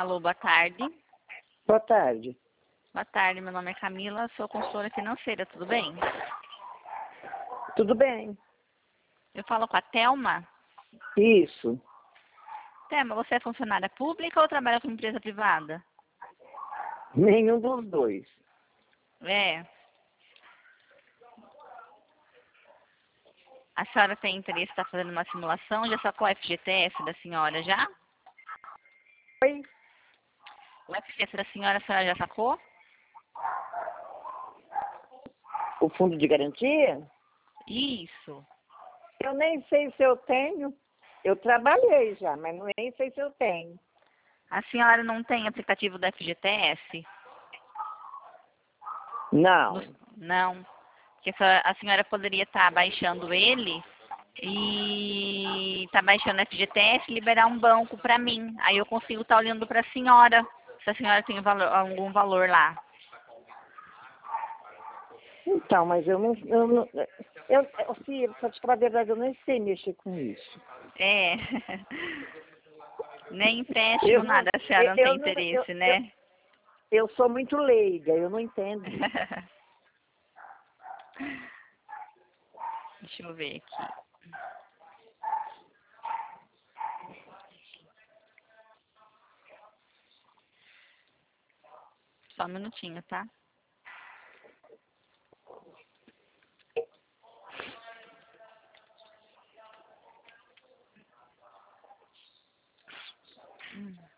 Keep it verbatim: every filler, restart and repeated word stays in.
Alô, boa tarde. Boa tarde. Boa tarde, meu nome é Camila, sou consultora financeira, tudo bem? Tudo bem? Eu falo com a Thelma. Isso. Thelma, você é funcionária pública ou trabalha com empresa privada? Nenhum dos dois. É. A senhora tem interesse em estar fazendo uma simulação? Já sacou o F G T S da senhora já? Oi? O F G T S da senhora, a senhora já sacou? O fundo de garantia? Isso. Eu nem sei se eu tenho. Eu trabalhei já, mas nem sei se eu tenho. A senhora não tem aplicativo do F G T S? Não. No- Não. Porque a senhora, a senhora poderia estar baixando ele e tá baixando o F G T S e liberar um banco para mim. Aí eu consigo estar olhando para a senhora, se a senhora tem valor- algum valor lá. Então, mas eu não... Eu, não, eu, eu, filho, pra te falar a verdade, eu nem sei mexer com isso. É. Nem empréstimo, Eu não, nada, a senhora não eu, tem eu, não- eu, interesse, eu, né? eu sou muito leiga, eu não entendo. Deixa eu ver aqui. Só um minutinho, tá? Hum.